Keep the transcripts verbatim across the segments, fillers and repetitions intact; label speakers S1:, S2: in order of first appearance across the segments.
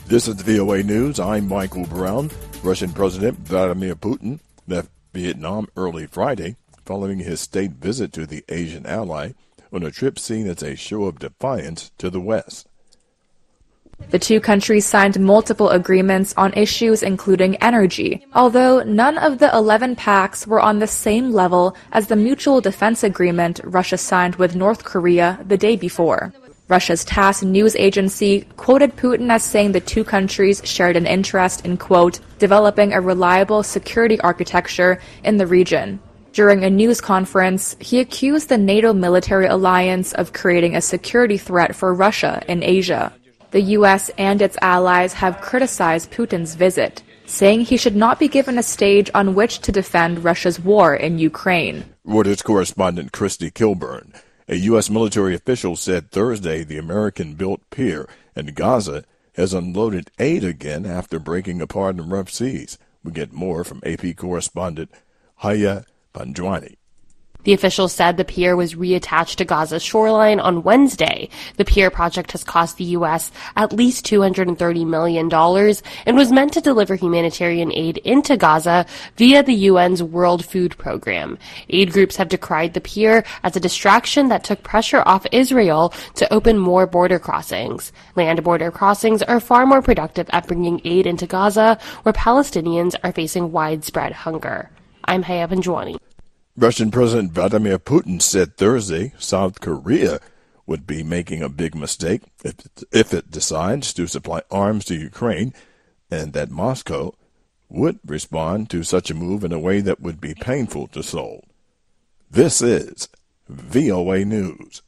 S1: This is V O A News. I'm Michael Brown. Russian President Vladimir Putin left Vietnam early Friday following his state visit to the Asian ally on a trip seen as a show of defiance to the West.
S2: The two countries signed multiple agreements on issues including energy, although none of the eleven pacts were on the same level as the mutual defense agreement Russia signed with North Korea the day before. Russia's TASS news agency quoted Putin as saying the two countries shared an interest in, quote, developing a reliable security architecture in the region. During a news conference, he accused the NATO military alliance of creating a security threat for Russia in Asia. The U S and its allies have criticized Putin's visit, saying he should not be given a stage on which to defend Russia's war in Ukraine.
S1: Reuters correspondent Christy Kilburn. A U S military official said Thursday the American-built pier in Gaza has unloaded aid again after breaking apart in rough seas. We get more from A P correspondent Haya Panjwani.
S3: The official said the pier was reattached to Gaza's shoreline on Wednesday. The pier project has cost the U S at least two hundred thirty million dollars and was meant to deliver humanitarian aid into Gaza via the U N's World Food Program. Aid groups have decried the pier as a distraction that took pressure off Israel to open more border crossings. Land border crossings are far more productive at bringing aid into Gaza, where Palestinians are facing widespread hunger. I'm Haya Panjwani.
S1: Russian President Vladimir Putin said Thursday South Korea would be making a big mistake if it, if it decides to supply arms to Ukraine, and that Moscow would respond to such a move in a way that would be painful to Seoul. This is V O A News.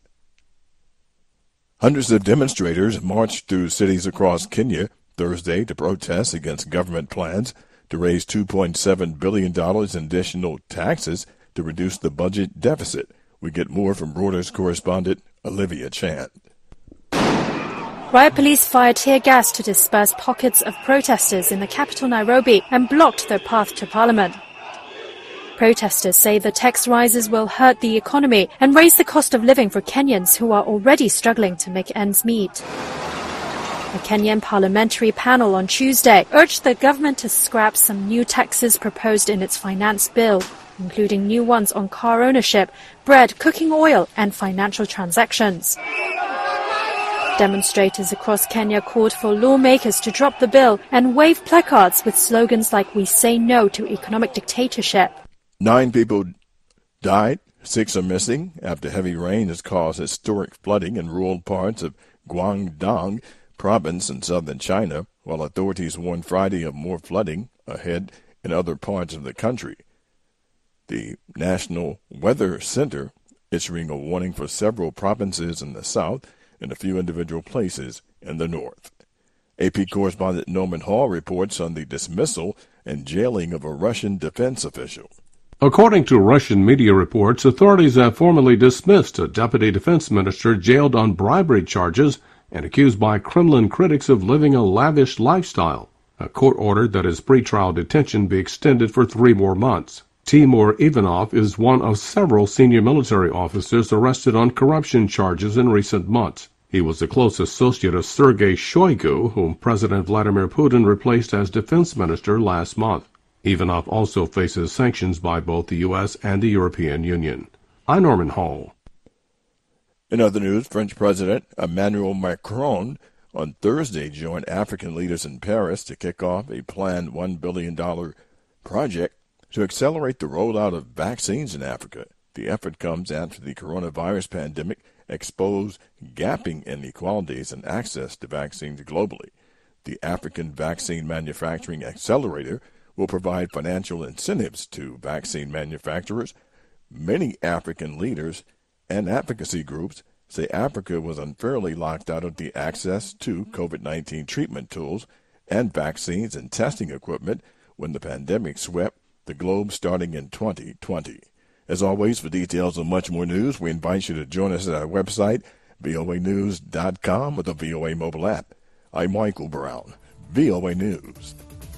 S1: Hundreds of demonstrators marched through cities across Kenya Thursday to protest against government plans to raise two point seven billion dollars in additional taxes to reduce the budget deficit. We get more from Reuters correspondent Olivia Chan.
S4: Riot police fired tear gas to disperse pockets of protesters in the capital Nairobi and blocked their path to parliament. Protesters say the tax rises will hurt the economy and raise the cost of living for Kenyans who are already struggling to make ends meet. A Kenyan parliamentary panel on Tuesday urged the government to scrap some new taxes proposed in its finance bill, including new ones on car ownership, bread, cooking oil, and financial transactions. Demonstrators across Kenya called for lawmakers to drop the bill and wave placards with slogans like "We say no to economic dictatorship."
S1: Nine people died, six are missing after heavy rain has caused historic flooding in rural parts of Guangdong province in southern China, while authorities warned Friday of more flooding ahead in other parts of the country. The National Weather Center issuing a warning for several provinces in the south and a few individual places in the north. A P correspondent Norman Hall reports on the dismissal and jailing of a Russian defense official.
S5: According to Russian media reports, authorities have formally dismissed a deputy defense minister jailed on bribery charges and accused by Kremlin critics of living a lavish lifestyle. A court ordered that his pretrial detention be extended for three more months. Timur Ivanov is one of several senior military officers arrested on corruption charges in recent months. He was a close associate of Sergei Shoigu, whom President Vladimir Putin replaced as defense minister last month. Ivanov also faces sanctions by both the U S and the European Union. I'm Norman Hall.
S1: In other news, French President Emmanuel Macron on Thursday joined African leaders in Paris to kick off a planned one billion dollars project to accelerate the rollout of vaccines in Africa. The effort comes after the coronavirus pandemic exposed gapping inequalities in access to vaccines globally. The African Vaccine Manufacturing Accelerator will provide financial incentives to vaccine manufacturers. Many African leaders and advocacy groups say Africa was unfairly locked out of the access to COVID nineteen treatment tools and vaccines and testing equipment when the pandemic swept the globe starting in twenty twenty. As always, for details on much more news, we invite you to join us at our website, V O A news dot com, or the V O A mobile app. I'm Michael Brown, V O A News.